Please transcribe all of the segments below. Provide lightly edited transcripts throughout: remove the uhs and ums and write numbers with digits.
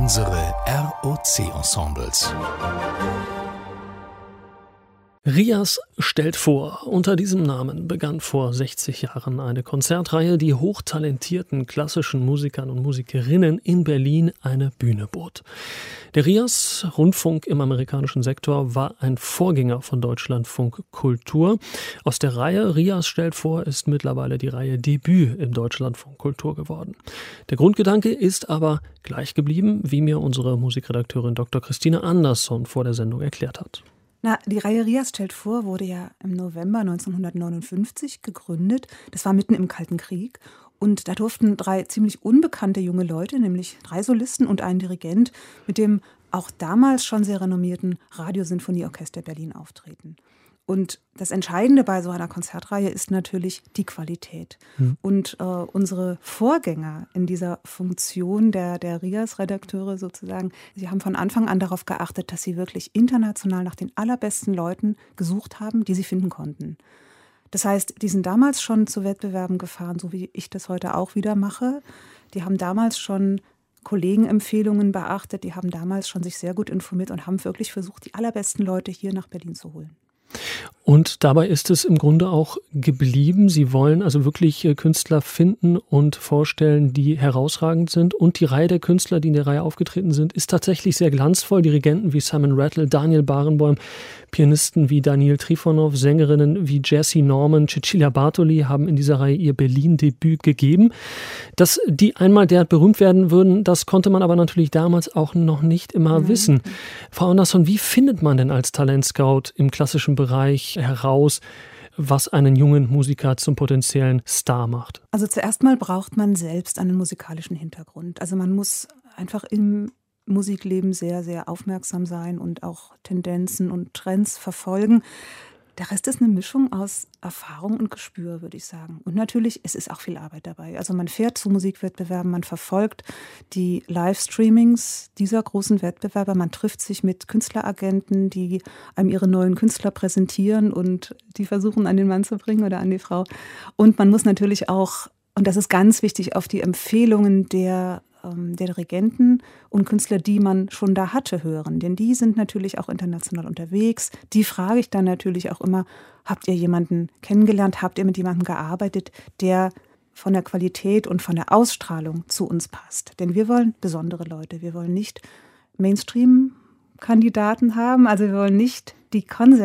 Unsere ROC-Ensembles. Rias stellt vor. Unter diesem Namen begann vor 60 Jahren eine Konzertreihe, die hochtalentierten klassischen Musikern und Musikerinnen in Berlin eine Bühne bot. Der Rias Rundfunk im amerikanischen Sektor war ein Vorgänger von Deutschlandfunk Kultur. Aus der Reihe Rias stellt vor ist mittlerweile die Reihe Debüt im Deutschlandfunk Kultur geworden. Der Grundgedanke ist aber gleich geblieben, wie mir unsere Musikredakteurin Dr. Christine Andersson vor der Sendung erklärt hat. Die Reihe Rias stellt vor wurde ja im November 1959 gegründet. Das war mitten im Kalten Krieg. Und da durften 3 ziemlich unbekannte junge Leute, nämlich 3 Solisten und ein Dirigent, mit dem auch damals schon sehr renommierten Radiosinfonieorchester Berlin auftreten. Und das Entscheidende bei so einer Konzertreihe ist natürlich die Qualität. Und unsere Vorgänger in dieser Funktion der Rias-Redakteure sozusagen, sie haben von Anfang an darauf geachtet, dass sie wirklich international nach den allerbesten Leuten gesucht haben, die sie finden konnten. Das heißt, die sind damals schon zu Wettbewerben gefahren, so wie ich das heute auch wieder mache. Die haben damals schon Kollegenempfehlungen beachtet, die haben damals schon sich sehr gut informiert und haben wirklich versucht, die allerbesten Leute hier nach Berlin zu holen. Und dabei ist es im Grunde auch geblieben. Sie wollen also wirklich Künstler finden und vorstellen, die herausragend sind. Und die Reihe der Künstler, die in der Reihe aufgetreten sind, ist tatsächlich sehr glanzvoll. Dirigenten wie Simon Rattle, Daniel Barenboim, Pianisten wie Daniil Trifonov, Sängerinnen wie Jessie Norman, Cecilia Bartoli haben in dieser Reihe ihr Berlin-Debüt gegeben. Dass die einmal derart berühmt werden würden, das konnte man aber natürlich damals auch noch nicht immer wissen. Frau Andersson, wie findet man denn als Talentscout im klassischen Bereich heraus, was einen jungen Musiker zum potenziellen Star macht? Also zuerst mal braucht man selbst einen musikalischen Hintergrund. Also man muss einfach im Musikleben sehr, sehr aufmerksam sein und auch Tendenzen und Trends verfolgen. Der Rest ist eine Mischung aus Erfahrung und Gespür, würde ich sagen. Und natürlich, es ist auch viel Arbeit dabei. Also man fährt zu Musikwettbewerben, man verfolgt die Livestreamings dieser großen Wettbewerber, man trifft sich mit Künstleragenten, die einem ihre neuen Künstler präsentieren und die versuchen an den Mann zu bringen oder an die Frau. Und man muss natürlich auch, und das ist ganz wichtig, auf die Empfehlungen der Dirigenten und Künstler, die man schon da hatte, hören. Denn die sind natürlich auch international unterwegs. Die frage ich dann natürlich auch immer, habt ihr jemanden kennengelernt, habt ihr mit jemandem gearbeitet, der von der Qualität und von der Ausstrahlung zu uns passt. Denn wir wollen besondere Leute. Wir wollen nicht Mainstream-Kandidaten haben. Also wir wollen nicht die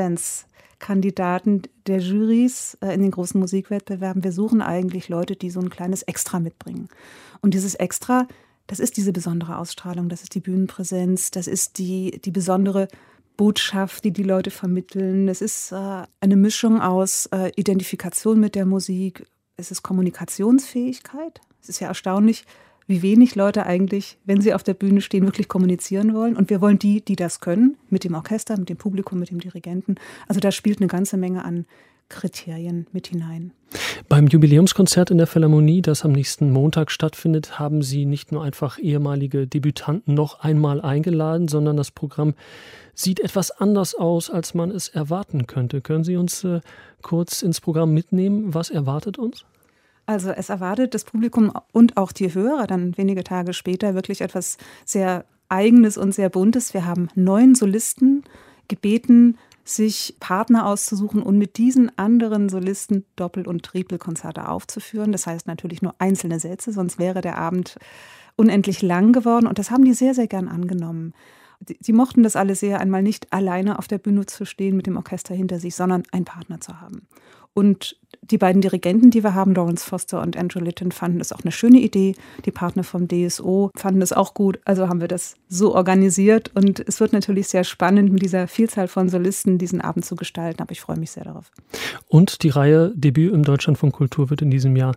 Konsenskandidaten der Jurys in den großen Musikwettbewerben. Wir suchen eigentlich Leute, die so ein kleines Extra mitbringen. Und dieses Extra, das ist diese besondere Ausstrahlung, das ist die Bühnenpräsenz, das ist die besondere Botschaft, die Leute vermitteln. Es ist eine Mischung aus Identifikation mit der Musik, es ist Kommunikationsfähigkeit. Es ist ja erstaunlich, wie wenig Leute eigentlich, wenn sie auf der Bühne stehen, wirklich kommunizieren wollen. Und wir wollen die das können, mit dem Orchester, mit dem Publikum, mit dem Dirigenten. Also da spielt eine ganze Menge an Kriterien mit hinein. Beim Jubiläumskonzert in der Philharmonie, das am nächsten Montag stattfindet, haben Sie nicht nur einfach ehemalige Debütanten noch einmal eingeladen, sondern das Programm sieht etwas anders aus, als man es erwarten könnte. Können Sie uns kurz ins Programm mitnehmen? Was erwartet uns? Also es erwartet das Publikum und auch die Hörer dann wenige Tage später wirklich etwas sehr Eigenes und sehr Buntes. Wir haben 9 Solisten gebeten, sich Partner auszusuchen und mit diesen anderen Solisten Doppel- und Trippelkonzerte aufzuführen. Das heißt natürlich nur einzelne Sätze, sonst wäre der Abend unendlich lang geworden. Und das haben die sehr, sehr gern angenommen. Sie mochten das alle sehr, einmal nicht alleine auf der Bühne zu stehen mit dem Orchester hinter sich, sondern einen Partner zu haben. Und die beiden Dirigenten, die wir haben, Lawrence Foster und Andrew Litton, fanden das auch eine schöne Idee. Die Partner vom DSO fanden das auch gut. Also haben wir das so organisiert. Und es wird natürlich sehr spannend, mit dieser Vielzahl von Solisten diesen Abend zu gestalten. Aber ich freue mich sehr darauf. Und die Reihe Debüt im Deutschlandfunk Kultur wird in diesem Jahr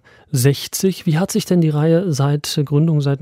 60. Wie hat sich denn die Reihe seit Gründung, seit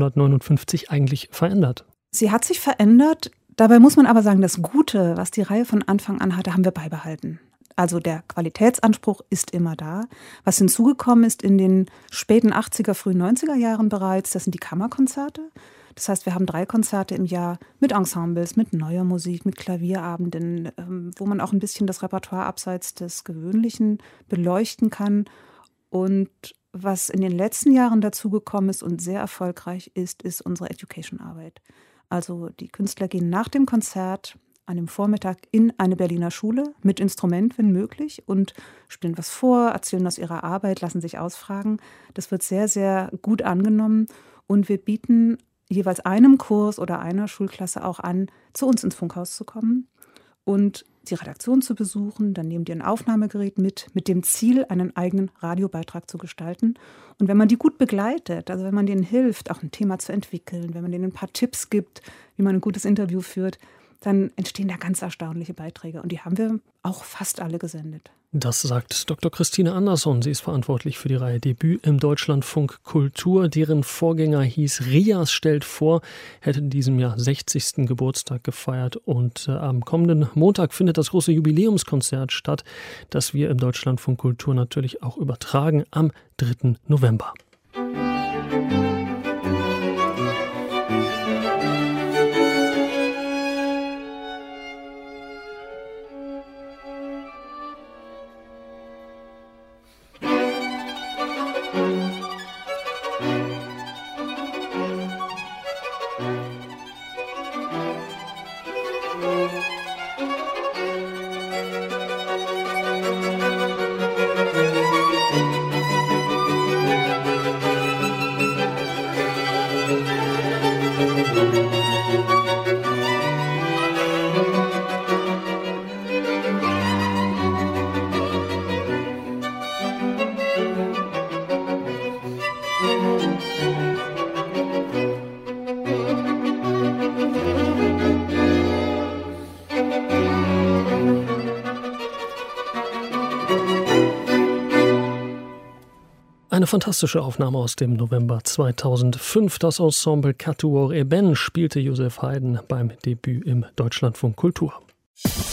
1959 eigentlich verändert? Sie hat sich verändert. Dabei muss man aber sagen, das Gute, was die Reihe von Anfang an hatte, haben wir beibehalten. Also der Qualitätsanspruch ist immer da. Was hinzugekommen ist in den späten 80er, frühen 90er Jahren bereits, das sind die Kammerkonzerte. Das heißt, wir haben 3 Konzerte im Jahr mit Ensembles, mit neuer Musik, mit Klavierabenden, wo man auch ein bisschen das Repertoire abseits des Gewöhnlichen beleuchten kann. Und was in den letzten Jahren dazugekommen ist und sehr erfolgreich ist unsere Education-Arbeit. Also die Künstler gehen nach dem Konzert an dem Vormittag in eine Berliner Schule mit Instrument, wenn möglich, und spielen was vor, erzählen aus ihrer Arbeit, lassen sich ausfragen. Das wird sehr, sehr gut angenommen und wir bieten jeweils einem Kurs oder einer Schulklasse auch an, zu uns ins Funkhaus zu kommen und die Redaktion zu besuchen. Dann nehmen die ein Aufnahmegerät mit dem Ziel, einen eigenen Radiobeitrag zu gestalten. Und wenn man die gut begleitet, also wenn man denen hilft, auch ein Thema zu entwickeln, wenn man denen ein paar Tipps gibt, wie man ein gutes Interview führt, dann entstehen da ganz erstaunliche Beiträge. Und die haben wir auch fast alle gesendet. Das sagt Dr. Christine Andersson. Sie ist verantwortlich für die Reihe Debüt im Deutschlandfunk Kultur. Deren Vorgänger hieß Rias stellt vor, hätte in diesem Jahr 60. Geburtstag gefeiert. Und am kommenden Montag findet das große Jubiläumskonzert statt, das wir im Deutschlandfunk Kultur natürlich auch übertragen am 3. November. Eine fantastische Aufnahme aus dem November 2005. Das Ensemble Quatuor Eben spielte Joseph Haydn beim Debüt im Deutschlandfunk Kultur.